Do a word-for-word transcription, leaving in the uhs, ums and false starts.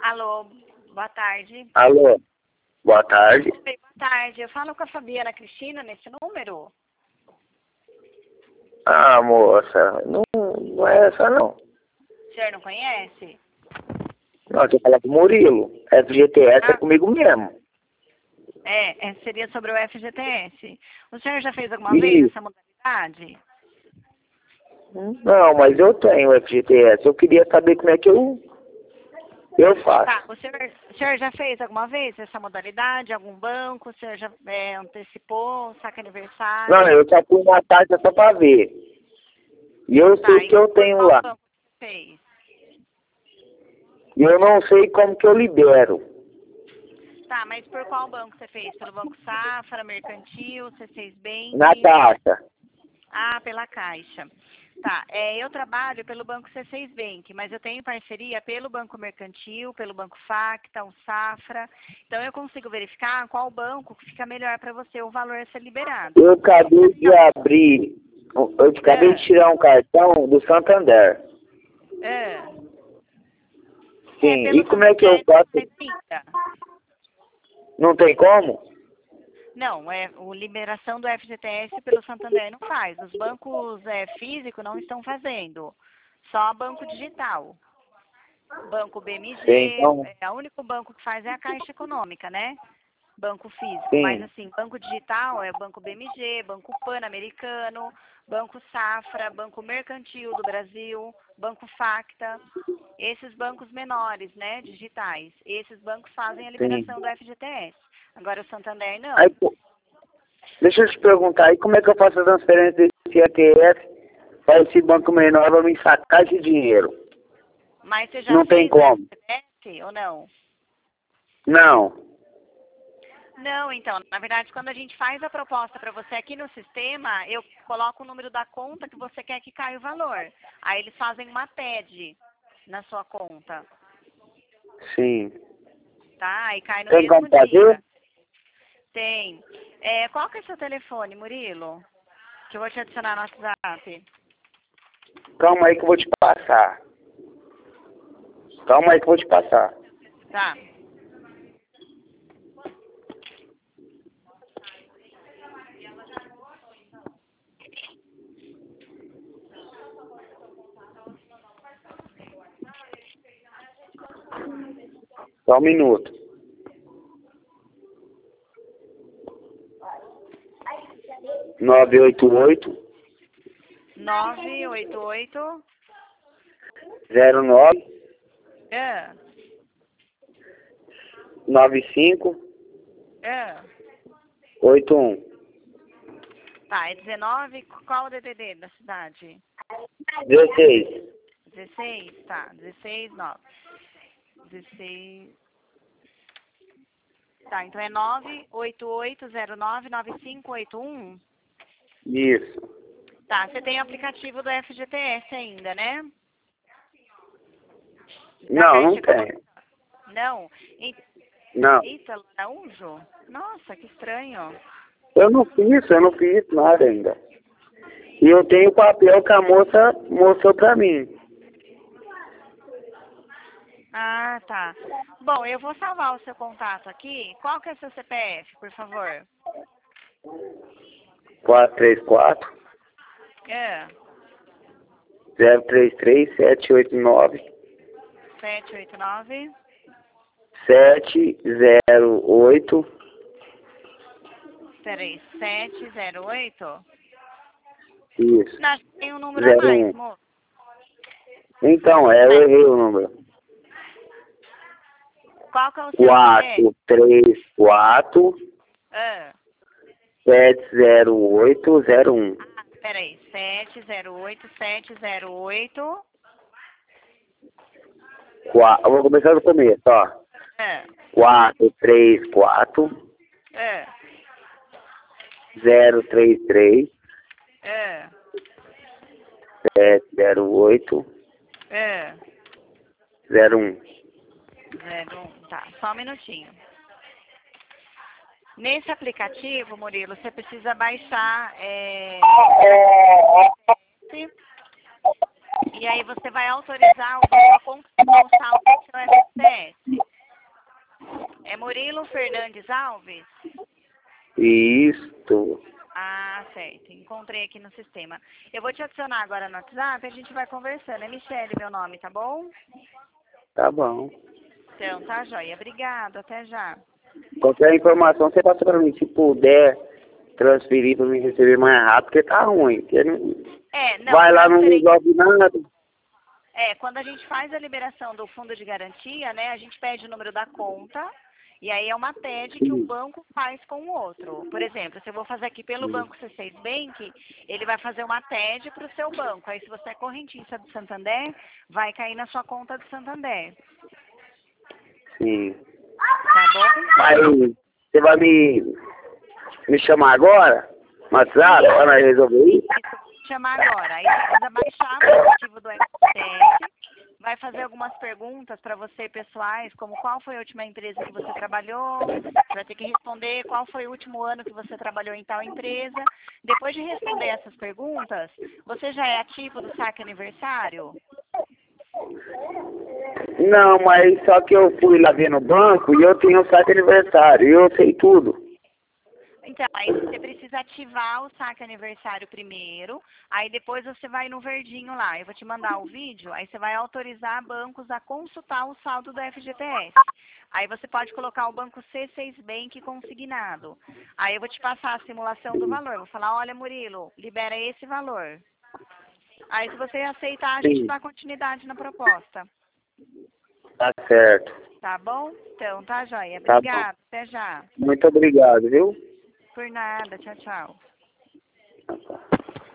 Alô, boa tarde. Alô, boa tarde. Oi, boa tarde. Eu falo com a Fabiana Cristina nesse número? Ah, moça, não, não é essa não. O senhor não conhece? Não, você fala com o Murilo. F G T S Ah. é comigo mesmo. É, é, seria sobre o F G T S. O senhor já fez alguma Ih. vez essa modalidade? Não, mas eu tenho F G T S. Eu queria saber como é que eu, eu faço. Tá, o senhor, o senhor já fez alguma vez essa modalidade? Algum banco? O senhor já é, antecipou, saca aniversário? Não, eu só fui na taxa só pra ver. E eu Tá, sei e que eu por tenho qual lá. banco você fez? E eu não sei como que eu libero. Tá, mas por qual banco você fez? Pelo Banco Safra, Mercantil, C seis Bank? Na taxa. Ah, pela Caixa. Tá, é, eu trabalho pelo Banco C seis Bank, mas eu tenho parceria pelo Banco Mercantil, pelo Banco Facta, o Safra. Então eu consigo verificar qual banco que fica melhor para você, o valor a ser liberado. Eu acabei de abrir, eu acabei de tirar um cartão do Santander. É. Sim, É, pelo e como é que eu Santander, faço? você pinta. Não tem como? Não, é, a liberação do F G T S pelo Santander não faz. Os bancos é, físicos não estão fazendo. Só banco digital. Banco B M G, Sim, então, é, o único banco que faz é a Caixa Econômica, né? Banco físico. Mas sim. assim, banco digital é o Banco B M G, Banco Pan-Americano, Banco Safra, Banco Mercantil do Brasil, Banco Facta. Esses bancos menores, né, digitais. Esses bancos fazem a Sim. liberação do F G T S. Agora o Santander não. Aí, pô, deixa eu te perguntar, aí como é que eu faço a transferência desse E T F para esse banco menor para me sacar esse dinheiro? Mas você já Não tem fez o como. F G T S ou não? Não. Não, então, na verdade, quando a gente faz a proposta para você aqui no sistema, eu coloco o número da conta que você quer que caia o valor. Aí eles fazem uma T E D na sua conta, Sim. tá? Aí cai no Tem mesmo como fazer? dia. Tem. É, qual que é o seu telefone, Murilo? Que eu vou te adicionar no WhatsApp. Calma aí que eu vou te passar. Calma aí que eu vou te passar. Tá. Só um minuto. nove oito oito, nove oito oito. zero nove, É. nove cinco, É. oito um. Tá, é dezenove. Qual o D D D da cidade? dezesseis. dezesseis? Tá, dezesseis, nove. dezesseis. Tá, então é nove oito oito zero nove nove cinco oito um. Isso. Tá, você tem o aplicativo do F G T S ainda, né? Da Não, Caixa não Econômica? tem. Não. E- Não. Eita, Araújo? Nossa, que estranho. Eu não fiz, eu não fiz nada ainda. E eu tenho o papel que a moça mostrou pra mim. Ah, tá. Bom, eu vou salvar o seu contato aqui. Qual que é o seu C P F, por favor? quatro três quatro, É. zero três três, sete oito nove, sete oito nove. sete zero oito. Peraí, sete zero oito? Isso. Não, tem um número a zero mais, um. moço. Então, é, eu errei o número. Qual que é o seu C P F? quatro três quatro, Ah, sete zero oito zero um. ah, peraí. sete zero oito, sete zero oito. Qua- Eu vou começar do começo, ó. Ah, quatro três quatro, ah, zero três três, ah, sete zero oito ah. zero um. Zero um. Tá, só um minutinho. Nesse aplicativo, Murilo, você precisa baixar é, E aí você vai autorizar o banco a consultar o saldo do seu F G T S. É Murilo Fernandes Alves? Isto. Ah, certo. Encontrei aqui no sistema. Eu vou te adicionar agora no WhatsApp e a gente vai conversando. É Michele meu nome, tá bom? Tá bom. Então, tá joia. Obrigada. Até já. Qualquer informação você passa pra mim. Se puder transferir pra mim receber mais rápido, porque tá ruim. Porque não... É, não. Vai lá, não transferência- resolve nada. É, quando a gente faz a liberação do fundo de garantia, né, a gente pede o número da conta e aí é uma T E D que um banco faz com o outro. Por exemplo, se eu vou fazer aqui pelo Banco C seis Bank, ele vai fazer uma T E D para o seu banco. Aí se você é correntista do Santander, vai cair na sua conta do Santander. Sim. Tá bom? Aí, você vai me, me chamar agora? No WhatsApp, para nós resolver isso? Vou chamar agora. Aí você precisa baixar o aplicativo do F G T S, vai fazer algumas perguntas para você pessoais, como qual foi a última empresa que você trabalhou, você vai ter que responder qual foi o último ano que você trabalhou em tal empresa. Depois de responder essas perguntas, você já é ativo do saque aniversário? Não, mas só que eu fui lá ver no banco e eu tenho o saque aniversário, e eu sei tudo. Então, aí você precisa ativar o saque aniversário primeiro, aí depois você vai no verdinho lá. Eu vou te mandar o vídeo, aí você vai autorizar bancos a consultar o saldo do F G T S. Aí você pode colocar o banco C seis Bank consignado. Aí eu vou te passar a simulação do valor. Vou falar, olha Murilo, libera esse valor. Aí se você aceitar, a gente Sim. dá continuidade na proposta. Tá certo. Tá bom? Então, tá joia. Tá bom. Obrigada. Até já. Muito obrigado, viu? Por nada. Tchau, tchau.